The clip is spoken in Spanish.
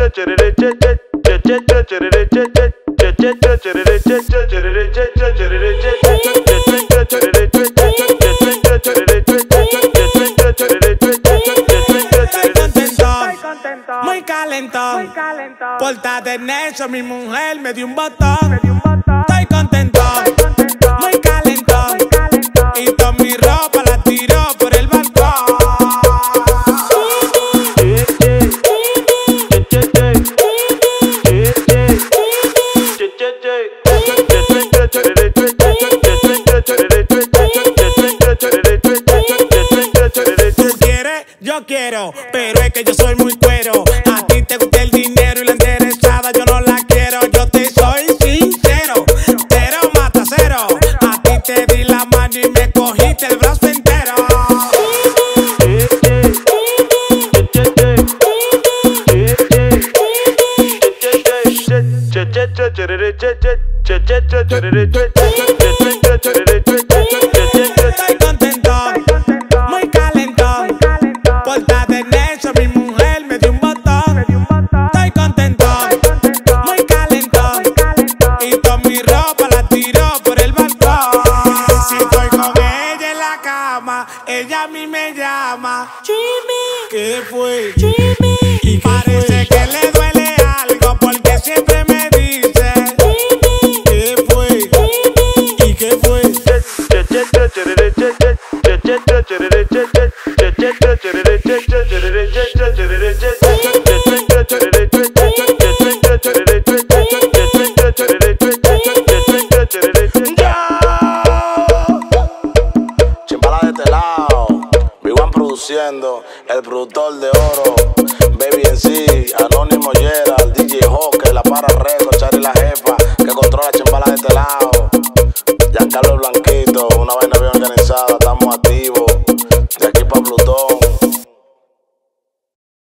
Muy calentón, pórtate necio, mi mujer me dio un botón. Estoy contento, muy calentón, y toda mi ropa la tiró por el balcón. Tú quieres, yo quiero, pero es que yo soy muy cuero. A ti te gusta el dinero y la interesada yo no la quiero. Yo te soy sincero, cero mata cero. A ti te di la mano y me cogiste el brazo entero. Estoy contento, muy calentón, pórtate necio, mi mujer me dio un botón. Estoy contento, muy calentón, y toda mi ropa la tiró por el balcón. Si estoy con ella en la cama, ella a mí me llama Jimmy. ¿Qué fue? Jimmy. Y parece que le duele algo porque siempre me dice Jimmy. ¿Qué fue? ¿Y qué fue? Chimbala de este lado, Vivan produciendo, el productor de oro, Baby en sí, Anónimo Gerald, DJ Hawk, La Para Red.